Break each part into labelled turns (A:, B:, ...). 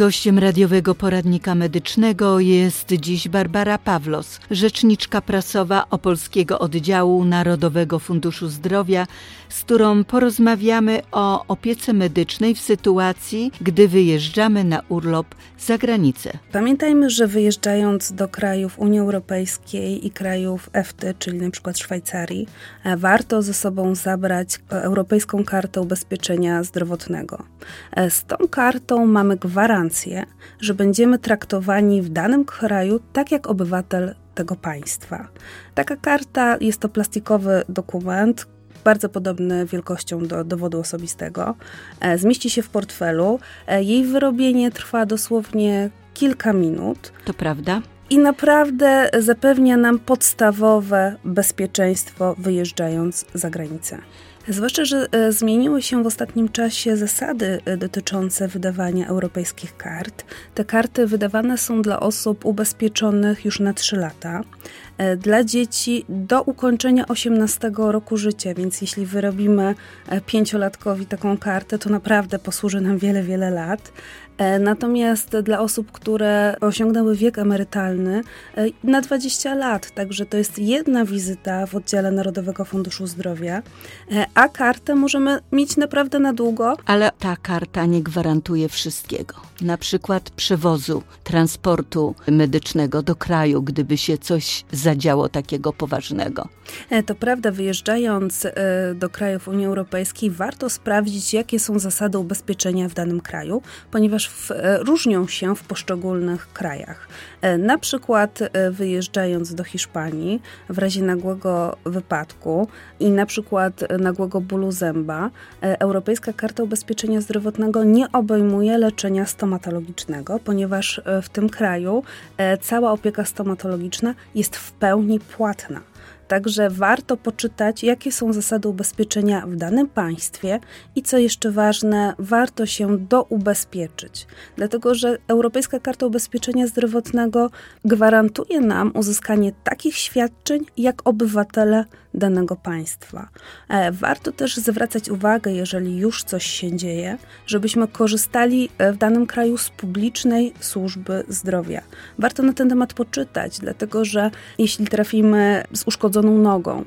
A: Gościem radiowego poradnika medycznego jest dziś Barbara Pawlos, rzeczniczka prasowa Opolskiego Oddziału Narodowego Funduszu Zdrowia, z którą porozmawiamy o opiece medycznej w sytuacji, gdy wyjeżdżamy na urlop za granicę.
B: Pamiętajmy, że wyjeżdżając do krajów Unii Europejskiej i krajów EFTA, czyli na przykład Szwajcarii, warto ze sobą zabrać Europejską Kartę Ubezpieczenia Zdrowotnego. Z tą kartą mamy gwarancję, że będziemy traktowani w danym kraju tak jak obywatel tego państwa. Taka karta jest to plastikowy dokument, bardzo podobny wielkością do dowodu osobistego. Zmieści się w portfelu. Jej wyrobienie trwa dosłownie kilka minut.
A: To prawda?
B: I naprawdę zapewnia nam podstawowe bezpieczeństwo wyjeżdżając za granicę. Zwłaszcza, że zmieniły się w ostatnim czasie zasady dotyczące wydawania europejskich kart. Te karty wydawane są dla osób ubezpieczonych już na 3 lata. Dla dzieci do ukończenia 18 roku życia, więc jeśli wyrobimy 5-latkowi taką kartę, to naprawdę posłuży nam wiele, wiele lat. Natomiast dla osób, które osiągnęły wiek emerytalny, na 20 lat, także to jest jedna wizyta w oddziale Narodowego Funduszu Zdrowia, a kartę możemy mieć naprawdę na długo.
A: Ale ta karta nie gwarantuje wszystkiego. Na przykład przewozu, transportu medycznego do kraju, gdyby się coś zadziało takiego poważnego.
B: To prawda, wyjeżdżając do krajów Unii Europejskiej warto sprawdzić, jakie są zasady ubezpieczenia w danym kraju, ponieważ różnią się w poszczególnych krajach. Na przykład wyjeżdżając do Hiszpanii w razie nagłego wypadku i na przykład nagłego bólu zęba, Europejska Karta Ubezpieczenia Zdrowotnego nie obejmuje leczenia stomatologicznego, ponieważ w tym kraju cała opieka stomatologiczna jest w pełni płatna. Także warto poczytać, jakie są zasady ubezpieczenia w danym państwie i co jeszcze ważne, warto się doubezpieczyć. Dlatego, że Europejska Karta Ubezpieczenia Zdrowotnego gwarantuje nam uzyskanie takich świadczeń, jak obywatele danego państwa. Warto też zwracać uwagę, jeżeli już coś się dzieje, żebyśmy korzystali w danym kraju z publicznej służby zdrowia. Warto na ten temat poczytać, dlatego że jeśli trafimy z uszkodzoną nogą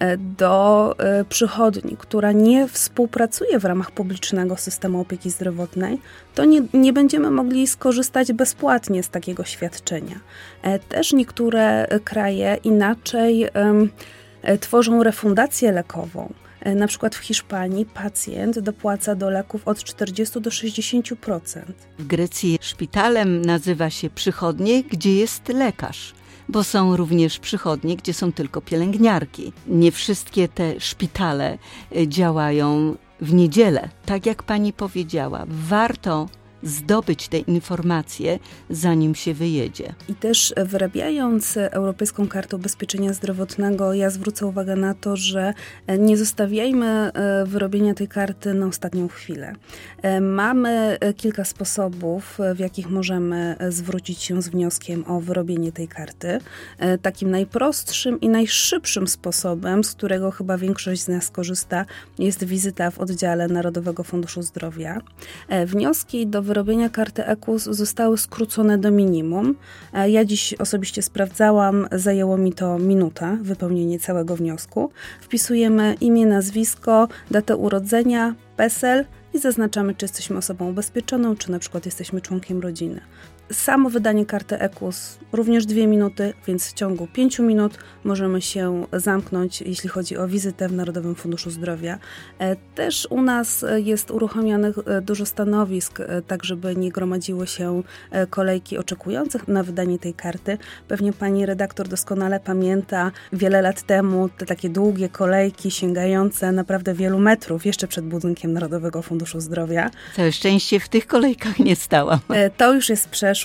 B: do przychodni, która nie współpracuje w ramach publicznego systemu opieki zdrowotnej, to nie będziemy mogli skorzystać bezpłatnie z takiego świadczenia. Też niektóre kraje inaczej tworzą refundację lekową. Na przykład w Hiszpanii pacjent dopłaca do leków od 40 do 60%.
A: W Grecji szpitalem nazywa się przychodnie, gdzie jest lekarz, bo są również przychodnie, gdzie są tylko pielęgniarki. Nie wszystkie te szpitale działają w niedzielę. Tak jak pani powiedziała, warto zdobyć te informacje, zanim się wyjedzie.
B: I też wyrabiając Europejską Kartę Ubezpieczenia Zdrowotnego, ja zwrócę uwagę na to, że nie zostawiajmy wyrobienia tej karty na ostatnią chwilę. Mamy kilka sposobów, w jakich możemy zwrócić się z wnioskiem o wyrobienie tej karty. Takim najprostszym i najszybszym sposobem, z którego chyba większość z nas korzysta, jest wizyta w oddziale Narodowego Funduszu Zdrowia. Wnioski do wyrobienia karty EKUS zostały skrócone do minimum. Ja dziś osobiście sprawdzałam, zajęło mi to minutę, wypełnienie całego wniosku. Wpisujemy imię, nazwisko, datę urodzenia, PESEL i zaznaczamy, czy jesteśmy osobą ubezpieczoną, czy na przykład jesteśmy członkiem rodziny. Samo wydanie karty EKUS również 2 minuty, więc w ciągu 5 minut możemy się zamknąć, jeśli chodzi o wizytę w Narodowym Funduszu Zdrowia. Też u nas jest uruchomionych dużo stanowisk, tak żeby nie gromadziły się kolejki oczekujących na wydanie tej karty. Pewnie pani redaktor doskonale pamięta wiele lat temu te takie długie kolejki sięgające naprawdę wielu metrów, jeszcze przed budynkiem Narodowego Funduszu Zdrowia.
A: Całe szczęście w tych kolejkach nie stałam.
B: To już jest przeszłość.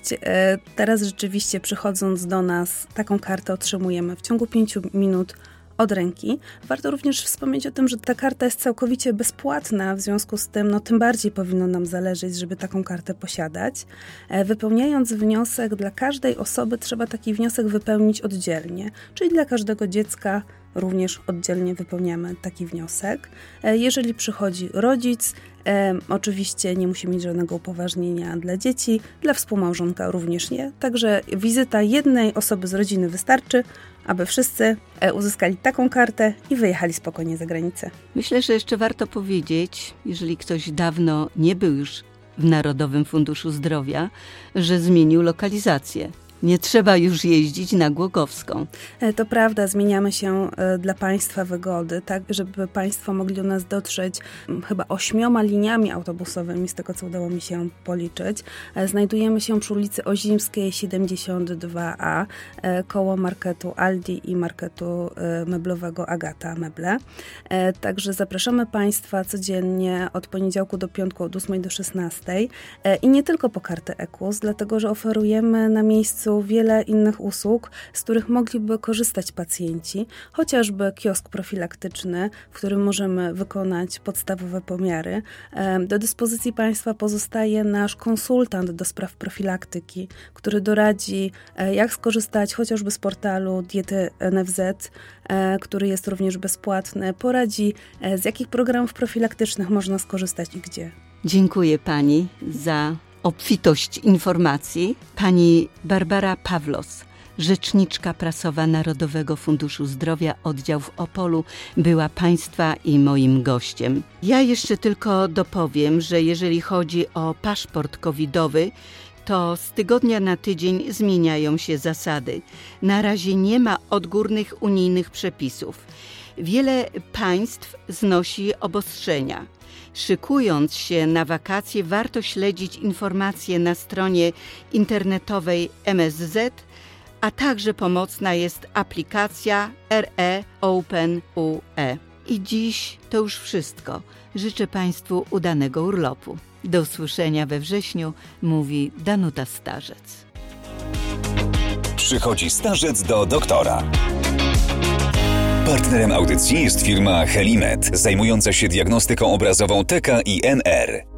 B: Teraz rzeczywiście przychodząc do nas taką kartę otrzymujemy w ciągu 5 minut od ręki. Warto również wspomnieć o tym, że ta karta jest całkowicie bezpłatna, w związku z tym tym bardziej powinno nam zależeć, żeby taką kartę posiadać. Wypełniając wniosek dla każdej osoby trzeba taki wniosek wypełnić oddzielnie, czyli dla każdego dziecka również oddzielnie wypełniamy taki wniosek. Jeżeli przychodzi rodzic, oczywiście nie musi mieć żadnego upoważnienia dla dzieci, dla współmałżonka również nie. Także wizyta jednej osoby z rodziny wystarczy, aby wszyscy uzyskali taką kartę i wyjechali spokojnie za granicę.
A: Myślę, że jeszcze warto powiedzieć, jeżeli ktoś dawno nie był już w Narodowym Funduszu Zdrowia, że zmienił lokalizację. Nie trzeba już jeździć na Głogowską.
B: To prawda, zmieniamy się dla Państwa wygody, tak, żeby Państwo mogli do nas dotrzeć chyba 8 liniami autobusowymi, z tego co udało mi się policzyć. Znajdujemy się przy ulicy Ozimskiej 72A, koło marketu Aldi i marketu meblowego Agata Meble. Także zapraszamy Państwa codziennie od poniedziałku do piątku od 8 do 16 i nie tylko po kartę EKUS, dlatego że oferujemy na miejscu wiele innych usług, z których mogliby korzystać pacjenci, chociażby kiosk profilaktyczny, w którym możemy wykonać podstawowe pomiary. Do dyspozycji Państwa pozostaje nasz konsultant do spraw profilaktyki, który doradzi, jak skorzystać chociażby z portalu Diety NFZ, który jest również bezpłatny, poradzi, z jakich programów profilaktycznych można skorzystać i gdzie.
A: Dziękuję Pani za obfitość informacji. Pani Barbara Pawlos, rzeczniczka prasowa Narodowego Funduszu Zdrowia, oddział w Opolu, była Państwa i moim gościem. Ja jeszcze tylko dopowiem, że jeżeli chodzi o paszport covidowy, to z tygodnia na tydzień zmieniają się zasady. Na razie nie ma odgórnych unijnych przepisów. Wiele państw znosi obostrzenia. Szykując się na wakacje, warto śledzić informacje na stronie internetowej MSZ, a także pomocna jest aplikacja RE Open UE. I dziś to już wszystko. Życzę Państwu udanego urlopu. Do usłyszenia we wrześniu, mówi Danuta Starzec.
C: Przychodzi starzec do doktora. Partnerem audycji jest firma Helimed, zajmująca się diagnostyką obrazową TK i NR.